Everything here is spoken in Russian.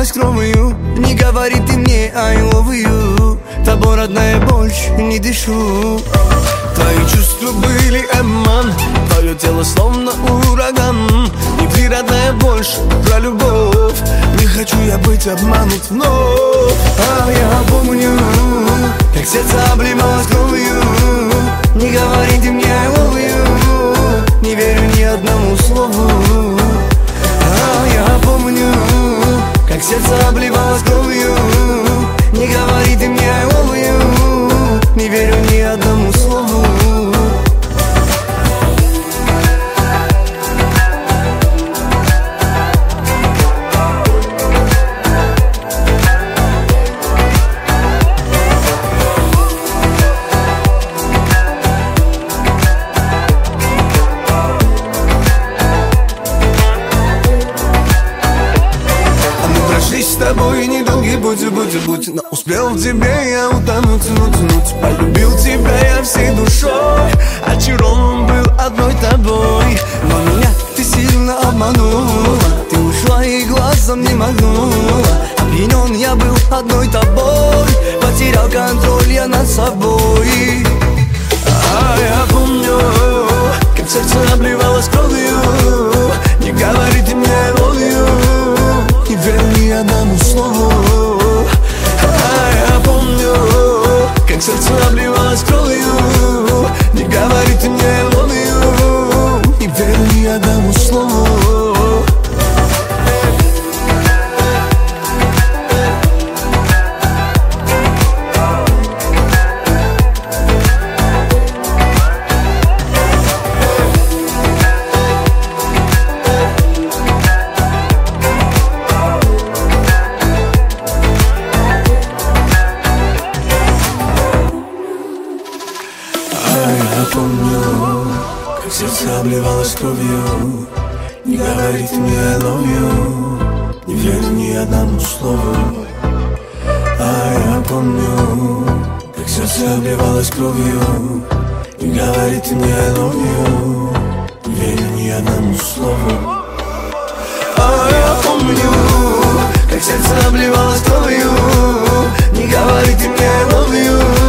обливалась кровью. Не говори ты мне I love you, тобой, родная, больше не дышу. Твои чувства были обман, твое тело словно ураган. Не ты, родная, больше про любовь. Не хочу я быть обманут вновь. А я помню, как сердце обливалось кровью. Не говори ты мне I love you, не верю ни одному слову. А я помню, как сердце обливалось кровью. Не говори ты мне I love you, не верю ни одному слову. С тобой недолгий будь, но успел в тебе я утонуть. Полюбил тебя я всей душой, очарован был одной тобой. Но меня ты сильно обманула, ты ушла и глазом не моргнула. Опьянен я был одной тобой, потерял контроль я над собой. А я помню, как сердце обливалось кровью. Не говори ты мне I love you, не верю ни одному слову. А я помню, как сердце обливалось кровью. Не говори ты мне I love you, не верю ни одному слову. Я помню, как сердце обливалось кровью. Не говори ты мне I love you, не верю ни одному слову. А я помню, как сердце обливалось кровью. Не говори ты мне I love you, не верю ни одному слову. А я помню, как сердце обливалось кровью. Не говори ты мне I love you,